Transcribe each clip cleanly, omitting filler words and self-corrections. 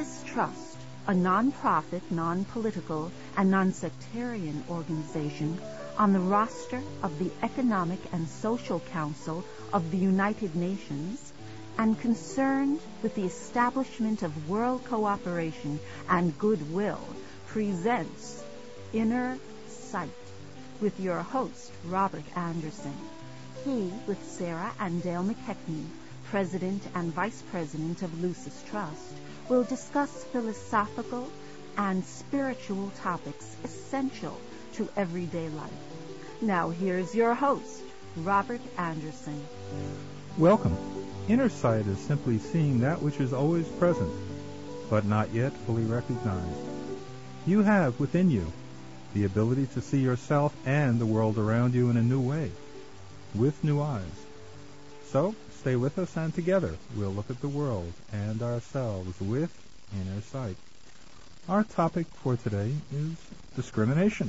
Lucis Trust, a non-profit, non-political, and non-sectarian organization on the roster of the Economic and Social Council of the United Nations, and concerned with the establishment of world cooperation and goodwill, presents Inner Sight with your host, Robert Anderson. He, with Sarah and Dale McKechnie, President and Vice President of Lucis Trust, will discuss philosophical and spiritual topics essential to everyday life. Now here's your host, Robert Anderson. Welcome. Inner sight is simply seeing that which is always present, but not yet fully recognized. You have within you the ability to see yourself and the world around you in a new way, with new eyes. So, stay with us, and together we'll look at the world and ourselves with inner sight. Our topic for today is discrimination.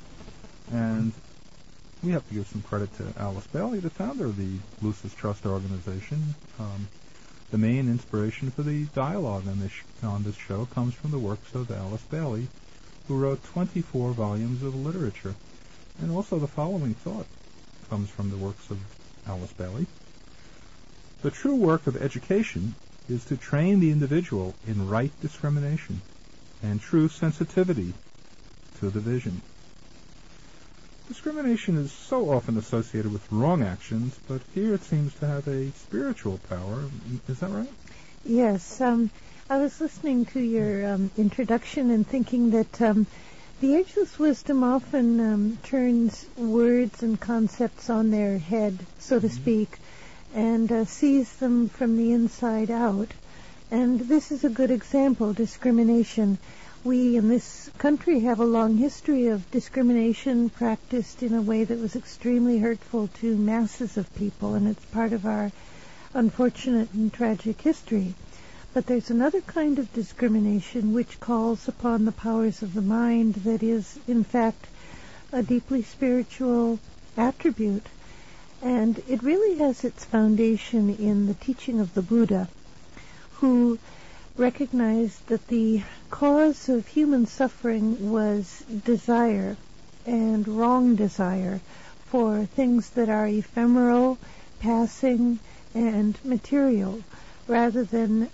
And we have to give some credit to Alice Bailey, the founder of the Lucis Trust organization. The main inspiration for the dialogue on this show comes from the works of Alice Bailey, who wrote 24 volumes of literature. And also the following thought comes from the works of Alice Bailey. The true work of education is to train the individual in right discrimination and true sensitivity to the vision. Discrimination is so often associated with wrong actions, but here it seems to have a spiritual power. Is that right? Yes. I was listening to your introduction and thinking that the ageless wisdom often turns words and concepts on their head, so to speak, and sees them from the inside out. And this is a good example, discrimination. We in this country have a long history of discrimination practiced in a way that was extremely hurtful to masses of people, and it's part of our unfortunate and tragic history. But there's another kind of discrimination which calls upon the powers of the mind that is, in fact, a deeply spiritual attribute. And it really has its foundation in the teaching of the Buddha, who recognized that the cause of human suffering was desire, and wrong desire, for things that are ephemeral, passing, and material, rather than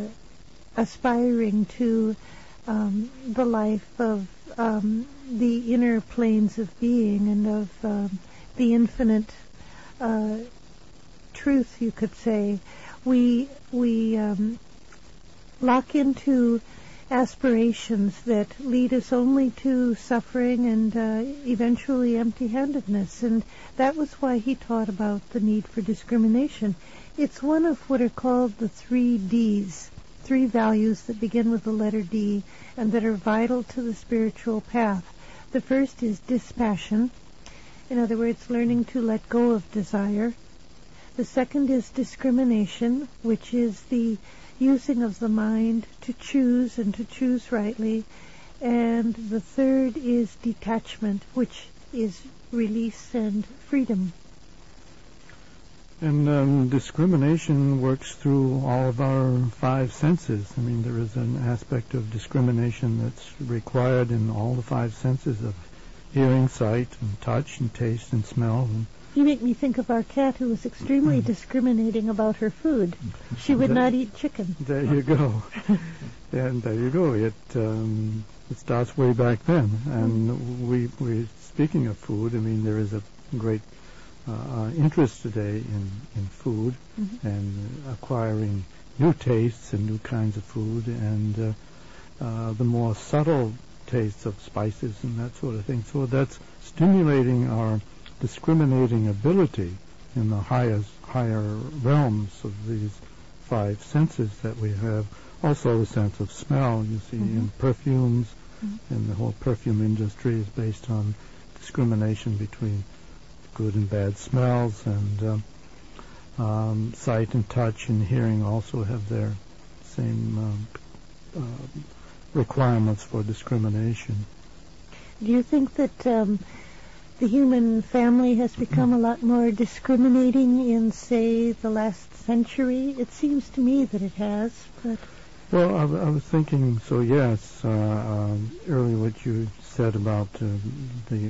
aspiring to the life of the inner planes of being and of the infinite truth, you could say. We lock into aspirations that lead us only to suffering and eventually empty-handedness. And that was why he taught about the need for discrimination. It's one of what are called the 3 Ds, 3 values that begin with the letter D and that are vital to the spiritual path. The first is dispassion, in other words, learning to let go of desire. The second is discrimination, which is the using of the mind to choose and to choose rightly. And the third is detachment, which is release and freedom. And discrimination works through all of our 5 senses. I mean, there is an aspect of discrimination that's required in all the 5 senses of hearing, sight, and touch, and taste, and smell. You make me think of our cat, who was extremely discriminating about her food. She would not eat chicken. There you go. And there you go. It starts way back then. And we speaking of food, I mean, there is a great interest today in food and acquiring new tastes and new kinds of food, and the more subtle tastes of spices and that sort of thing. So that's stimulating our discriminating ability in the higher realms of these 5 senses that we have. Also the sense of smell, you see, in perfumes, and the whole perfume industry is based on discrimination between good and bad smells, and sight and touch and hearing also have their same requirements for discrimination. Do you think that the human family has become a lot more discriminating in, say, the last century? It seems to me that it has, but... Well, I was thinking, so yes, earlier what you said about the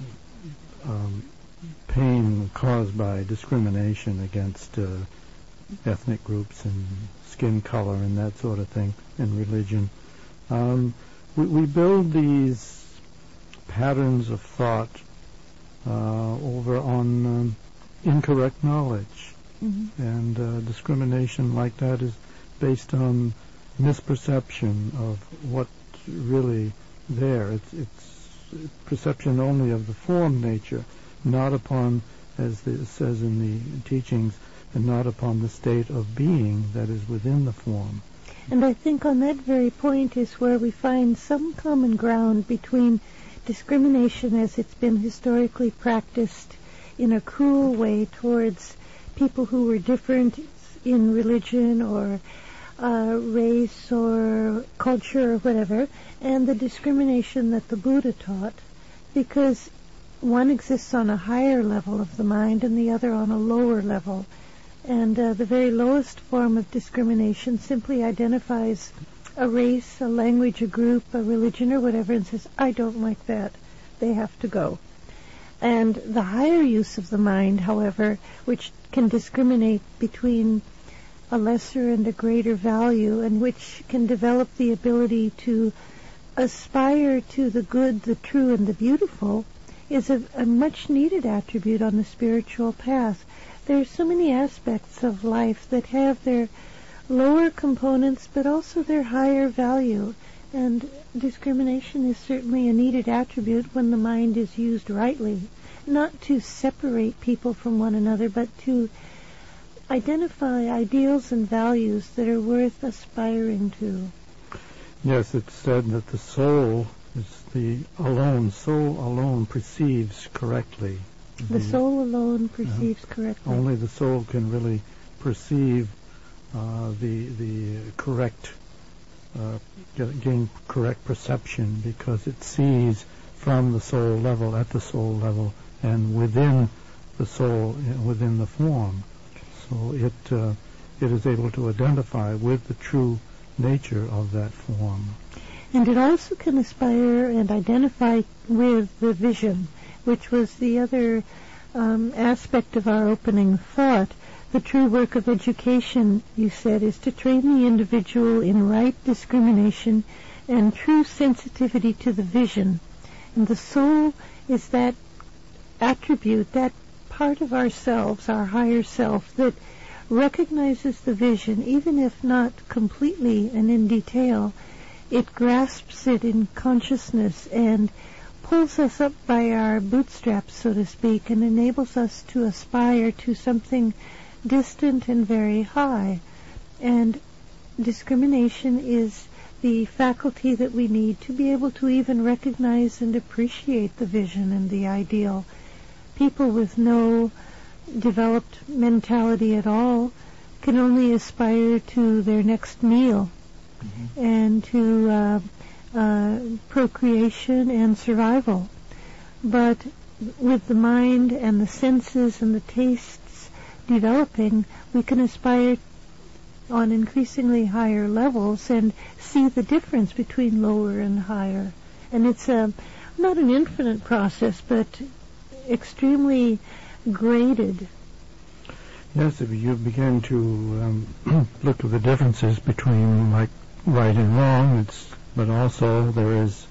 pain caused by discrimination against ethnic groups and skin color and that sort of thing in religion. We build these patterns of thought over on incorrect knowledge. Mm-hmm. And discrimination like that is based on misperception of what's really there. It's perception only of the form nature, not upon, as it says in the teachings, and not upon the state of being that is within the form. And I think on that very point is where we find some common ground between discrimination as it's been historically practiced in a cruel way towards people who were different in religion or race or culture or whatever, and the discrimination that the Buddha taught, because one exists on a higher level of the mind and the other on a lower level. And the very lowest form of discrimination simply identifies a race, a language, a group, a religion, or whatever, and says, I don't like that. They have to go. And the higher use of the mind, however, which can discriminate between a lesser and a greater value, and which can develop the ability to aspire to the good, the true, and the beautiful, is a much needed attribute on the spiritual path. There are so many aspects of life that have their lower components, but also their higher value. And discrimination is certainly a needed attribute when the mind is used rightly, not to separate people from one another, but to identify ideals and values that are worth aspiring to. Yes, it's said that the soul alone perceives correctly. The soul alone perceives correctly. Only the soul can really perceive the correct, gain correct perception, because it sees from the soul level, at the soul level, and within the soul, within the form. So it is able to identify with the true nature of that form. And it also can aspire and identify with the vision, which was the other aspect of our opening thought. The true work of education, you said, is to train the individual in right discrimination and true sensitivity to the vision. And the soul is that attribute, that part of ourselves, our higher self, that recognizes the vision, even if not completely and in detail. It grasps it in consciousness and pulls us up by our bootstraps, so to speak, and enables us to aspire to something distant and very high. And discrimination is the faculty that we need to be able to even recognize and appreciate the vision and the ideal. People with no developed mentality at all can only aspire to their next meal and to procreation and survival. But with the mind and the senses and the tastes developing, we can aspire on increasingly higher levels and see the difference between lower and higher. And it's not an infinite process, but extremely graded. Yes, if you begin to look at the differences between like right and wrong, but also there is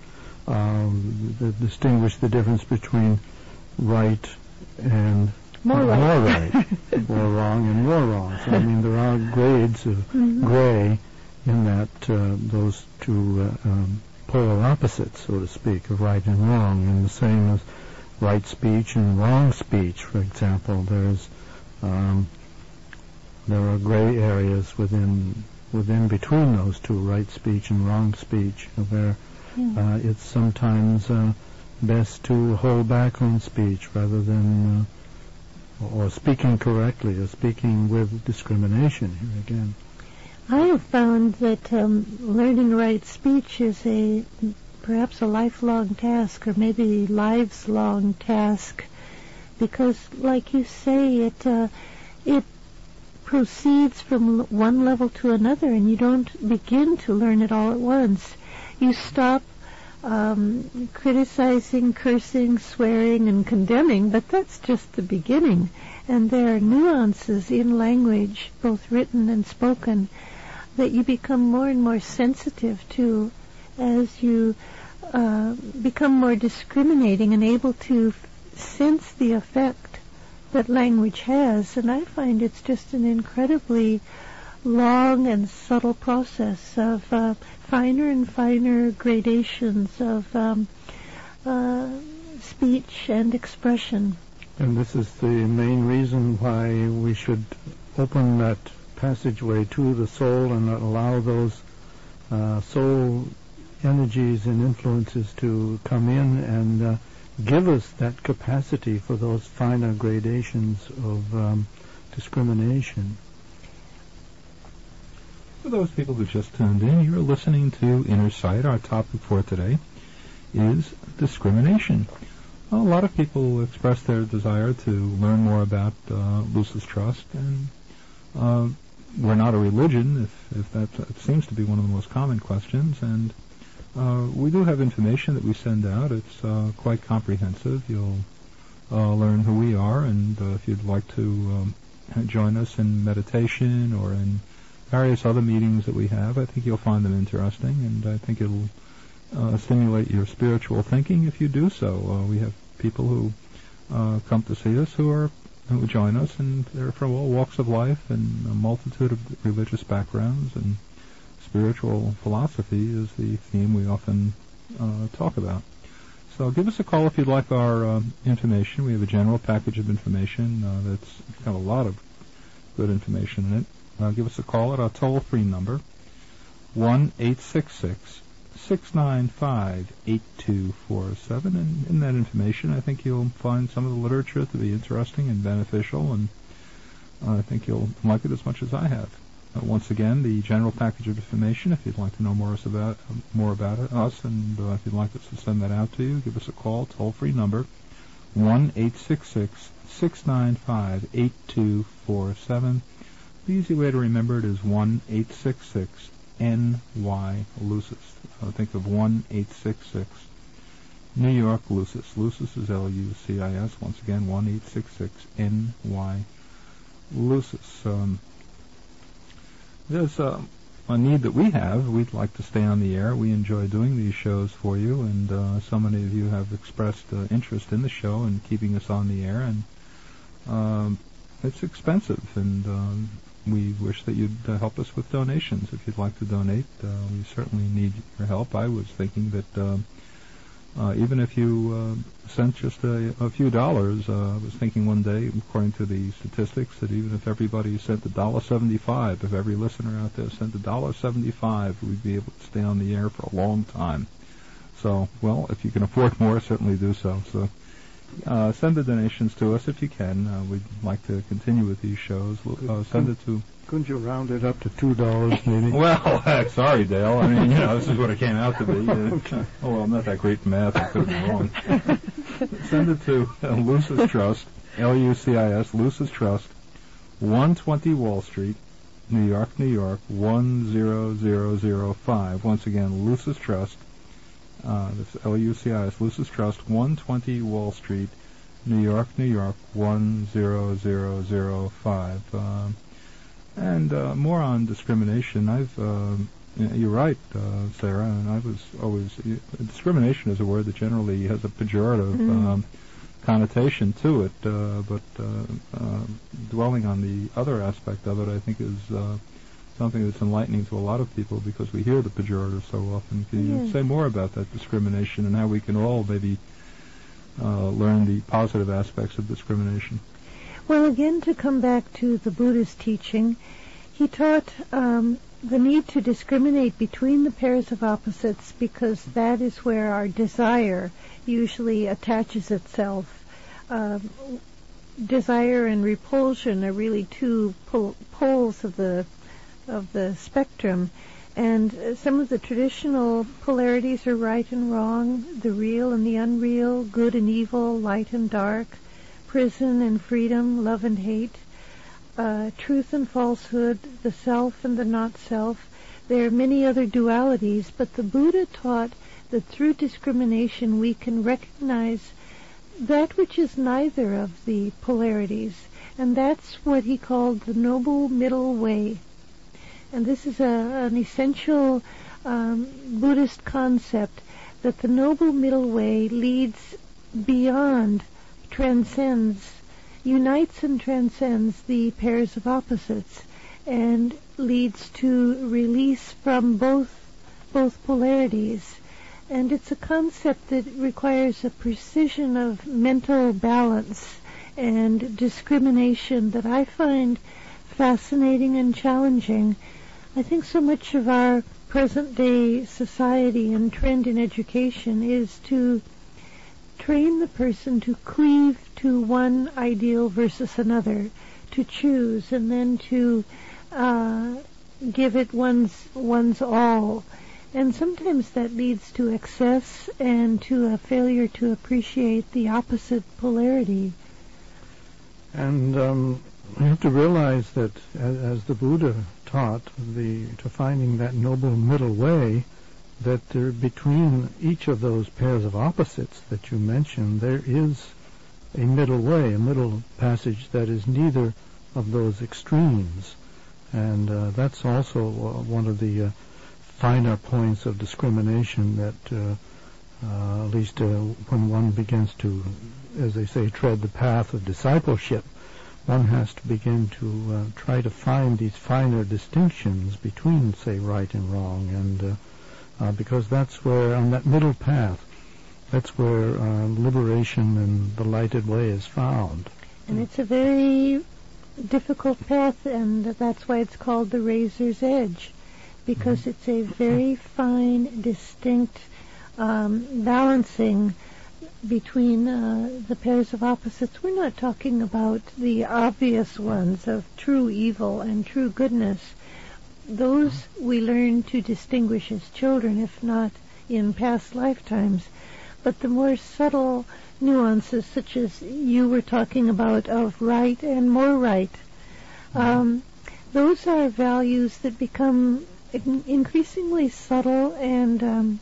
distinguish the difference between right and more right, more wrong and more wrong. So I mean there are grades of gray in that those two polar opposites, so to speak, of right and wrong, and the same as right speech and wrong speech. For example, there are gray areas within between those two, right speech and wrong speech, where it's sometimes best to hold back on speech rather than or speaking correctly or speaking with discrimination here again. I have found that learning right speech is perhaps a lifelong task, or maybe lives long task, because like you say, it proceeds from one level to another, and you don't begin to learn it all at once. You stop criticizing, cursing, swearing, and condemning, but that's just the beginning. And there are nuances in language, both written and spoken, that you become more and more sensitive to as you become more discriminating and able to sense the effect that language has. And I find it's just an incredibly long and subtle process of finer and finer gradations of speech and expression. And this is the main reason why we should open that passageway to the soul and allow those soul energies and influences to come in and give us that capacity for those finer gradations of discrimination. For those people who just tuned in, you're listening to Inner Sight. Our topic for today is discrimination. A lot of people express their desire to learn more about Lucis Trust, and we're not a religion, if that seems to be one of the most common questions, and we do have information that we send out. It's quite comprehensive. You'll learn who we are, and if you'd like to join us in meditation or in various other meetings that we have, I think you'll find them interesting, and I think it'll stimulate your spiritual thinking if you do so. We have people who come to see us who join us, and they're from all walks of life and a multitude of religious backgrounds, and spiritual philosophy is the theme we often talk about. So give us a call if you'd like our information. We have a general package of information that's got a lot of good information in it. Give us a call at our toll-free number, 1-866-695-8247. And in that information, I think you'll find some of the literature to be interesting and beneficial, and I think you'll like it as much as I have. Once again, the general package of information, if you'd like to know more about us, and if you'd like us to send that out to you, give us a call, toll-free number, 1-866-695-8247. The easy way to remember it is 1-866-NY-LUCIS. Think of 1-866 New York Lucis. Lucis is L-U-C-I-S. Once again, 1-866-NY-LUCIS. There's a need that we have. We'd like to stay on the air. We enjoy doing these shows for you, and so many of you have expressed interest in the show and keeping us on the air, and it's expensive, and we wish that you'd help us with donations. If you'd like to donate, we certainly need your help. I was thinking that even if you sent just a few dollars, I was thinking one day, according to the statistics, that even if everybody sent $1.75, if every listener out there sent $1.75, we'd be able to stay on the air for a long time. So, well, if you can afford more, certainly do so. So send the donations to us if you can. We'd like to continue with these shows. Send it to... Couldn't you round it up to $2 maybe? Well, sorry, Dale. I mean, this is what it came out to be. Okay. Oh, well, I'm not that great in math. I could be wrong. Send it to Lucis Trust, L-U-C-I-S, Lucis Trust, 120 Wall Street, New York, New York, 10005. Once again, Lucis Trust. That's L-U-C-I-S, Lucis Trust, 120 Wall Street, New York, New York, 10005. And more on discrimination. You're right, Sarah, and I was always... discrimination is a word that generally has a pejorative connotation to it, but dwelling on the other aspect of it, I think, is something that's enlightening to a lot of people, because we hear the pejorative so often. Can you say more about that discrimination and how we can all maybe learn the positive aspects of discrimination? Well, again, to come back to the Buddha's teaching, he taught the need to discriminate between the pairs of opposites, because that is where our desire usually attaches itself. Desire and repulsion are really two poles of the spectrum, and some of the traditional polarities are right and wrong, the real and the unreal, good and evil, light and dark, prison and freedom, love and hate. truth and falsehood, the self and the not self. There are many other dualities, but the Buddha taught that through discrimination we can recognize that which is neither of the polarities, and that's what he called the Noble Middle Way. And this is an essential Buddhist concept, that the Noble Middle Way leads beyond, transcends, unites and transcends the pairs of opposites, and leads to release from both polarities. And it's a concept that requires a precision of mental balance and discrimination that I find fascinating and challenging. I think so much of our present-day society and trend in education is to train the person to cleave to one ideal versus another, to choose, and then to give it one's all. And sometimes that leads to excess and to a failure to appreciate the opposite polarity. And we have to realize that, as the Buddha taught, to finding that noble middle way, that between each of those pairs of opposites that you mentioned, there is a middle way, a middle passage that is neither of those extremes. And that's also one of the finer points of discrimination that, at least when one begins to, as they say, tread the path of discipleship, one has to begin to try to find these finer distinctions between, say, right and wrong, and because that's where, on that middle path, that's where liberation and the lighted way is found. And it's a very difficult path, and that's why it's called the razor's edge, because it's a very fine, distinct balancing between the pairs of opposites. We're not talking about the obvious ones of true evil and true goodness. Those we learn to distinguish as children, if not in past lifetimes. But the more subtle nuances, such as you were talking about, of right and more right, those are values that become increasingly subtle and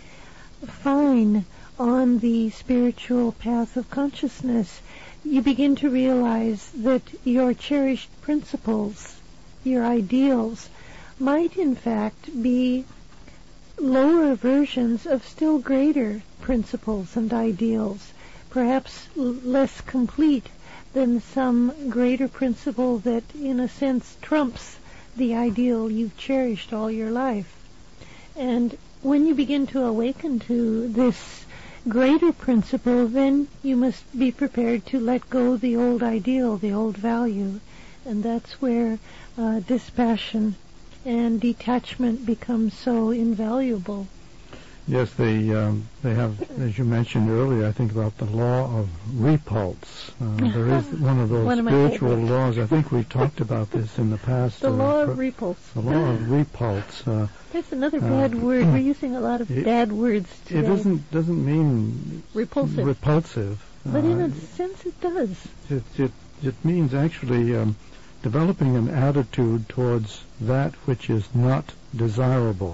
fine on the spiritual path of consciousness. You begin to realize that your cherished principles, your ideals, might in fact be lower versions of still greater principles and ideals, perhaps less complete than some greater principle that in a sense trumps the ideal you've cherished all your life. And when you begin to awaken to this greater principle, then you must be prepared to let go the old ideal, the old value. And that's where dispassion and detachment become so invaluable. Yes, they have, as you mentioned earlier, I think about the law of repulse. There is one of those spiritual laws. I think we talked about this in the past. The law of repulse. The law of repulse. That's another bad word. We're using a lot of bad words today. It doesn't mean repulsive. But in a sense it does. It means actually developing an attitude towards that which is not desirable.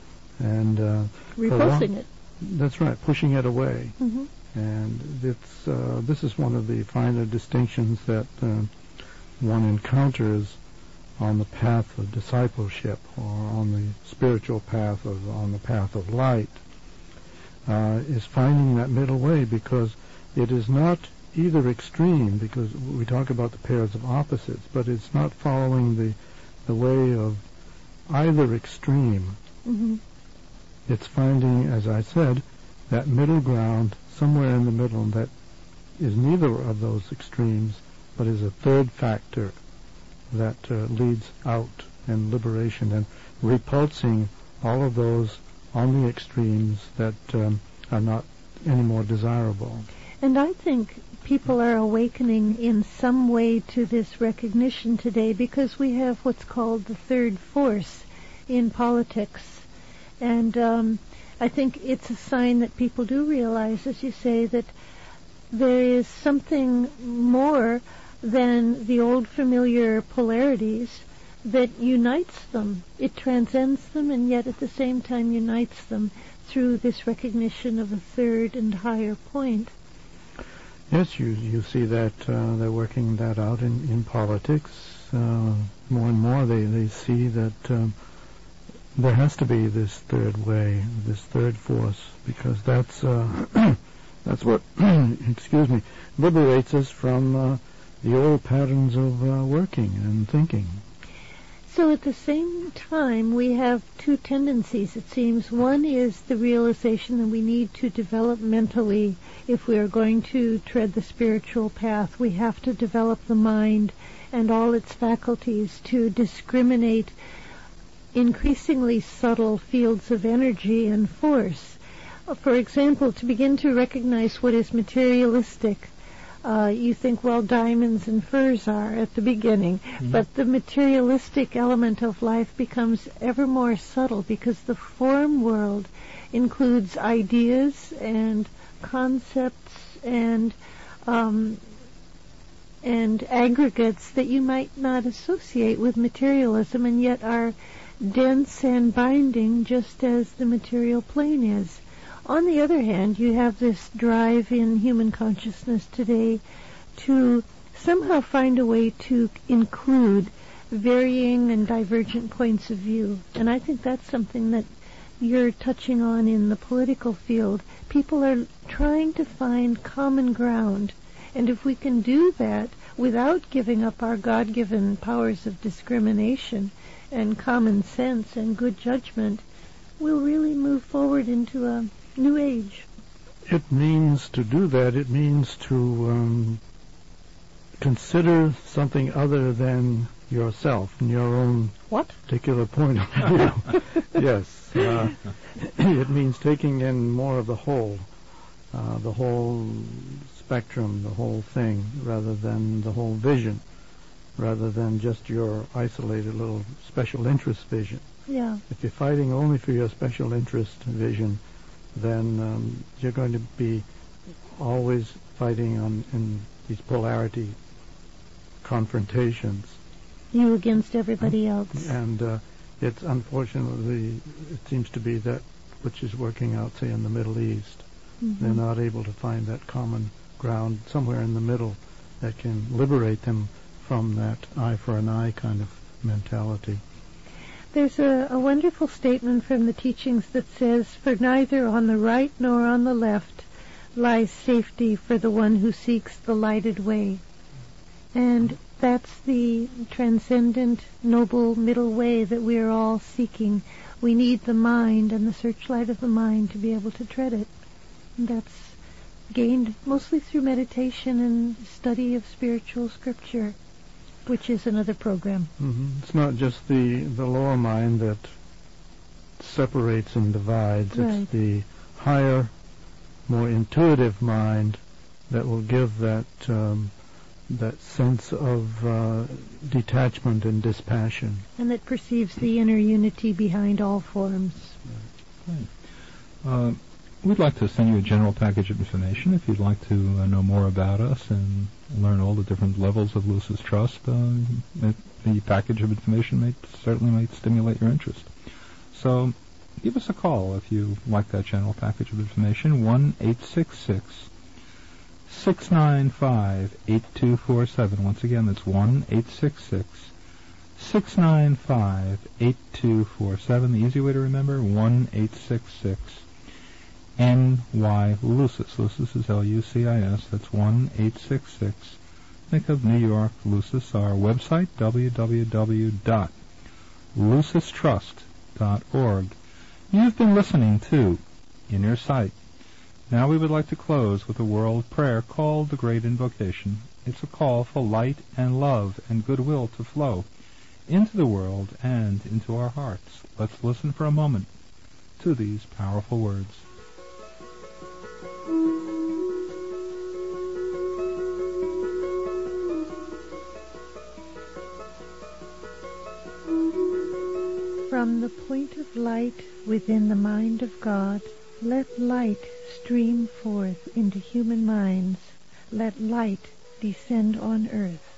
And repulsing it. That's right, pushing it away. Mm-hmm. And this is one of the finer distinctions that one encounters on the path of discipleship, or on the spiritual path, on the path of light, is finding that middle way, because it is not either extreme, because we talk about the pairs of opposites, but it's not following the way of either extreme. Mm-hmm. It's finding, as I said, that middle ground, somewhere in the middle, that is neither of those extremes, but is a third factor that leads out and liberation, and repulsing all of those on the extremes that are not any more desirable. And I think people are awakening in some way to this recognition today, because we have what's called the third force in politics. And I think it's a sign that people do realize, as you say, that there is something more than the old familiar polarities that unites them. It transcends them and yet at the same time unites them through this recognition of a third and higher point. Yes, you see that they're working that out in politics. More and more they see that there has to be this third way, this third force, because that's that's what excuse me, liberates us from the old patterns of working and thinking. So at the same time, we have two tendencies, it seems. One is the realization that we need to develop mentally. If we are going to tread the spiritual path, we have to develop the mind and all its faculties to discriminate increasingly subtle fields of energy and force. For example, to begin to recognize what is materialistic. You think, well, diamonds and furs are at the beginning, but the materialistic element of life becomes ever more subtle because the form world includes ideas and concepts and aggregates that you might not associate with materialism and yet are dense and binding just as the material plane is. On the other hand, you have this drive in human consciousness today to somehow find a way to include varying and divergent points of view. And I think that's something that you're touching on in the political field. People are trying to find common ground. And if we can do that without giving up our God-given powers of discrimination and common sense and good judgment, we'll really move forward into a new age. It means to do that, it means to consider something other than yourself and your own particular point of view. Yes. It means taking in more of the whole spectrum, the whole thing, rather than the whole vision, rather than just your isolated little special interest vision. Yeah. If you're fighting only for your special interest vision, then you're going to be always fighting in these polarity confrontations. You against everybody else. And it's unfortunately, it seems to be that which is working out, say, in the Middle East. Mm-hmm. They're not able to find that common ground somewhere in the middle that can liberate them from that eye for an eye kind of mentality. There's a wonderful statement from the teachings that says, "For neither on the right nor on the left lies safety for the one who seeks the lighted way." And that's the transcendent, noble middle way that we are all seeking. We need the mind and the searchlight of the mind to be able to tread it. And that's gained mostly through meditation and study of spiritual scripture, which is another program. Mm-hmm. It's not just the lower mind that separates and divides. Right. It's the higher, more intuitive mind that will give that that sense of detachment and dispassion. And that perceives the inner unity behind all forms. Right. We'd like to send you a general package of information if you'd like to know more about us and learn all the different levels of Lucis Trust. The package of information certainly might stimulate your interest. So give us a call if you like that general package of information, 1-866-695-8247. Once again, that's 1-866-695-8247. The easy way to remember, 1-866 NY Lucis. Lucis is Lucis. That's 1-866. Think of New York Lucis. Our website, www.lucistrust.org. You've been listening to Inner Sight. Now we would like to close with a world prayer called the Great Invocation. It's a call for light and love and goodwill to flow into the world and into our hearts. Let's listen for a moment to these powerful words. From the point of light within the mind of God, let light stream forth into human minds. Let light descend on earth.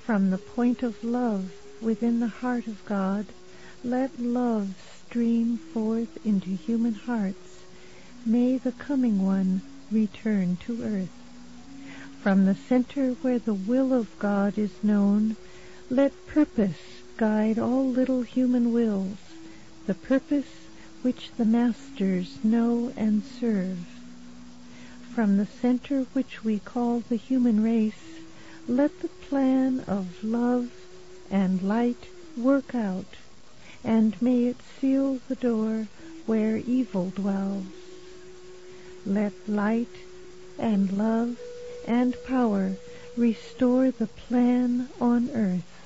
From the point of love within the heart of God, let love stream forth into human hearts. May the coming one return to earth. From the center where the will of God is known, let purpose guide all little human wills, the purpose which the masters know and serve. From the center which we call the human race, let the plan of love and light work out, and may it seal the door where evil dwells. Let light and love and power restore the plan on earth.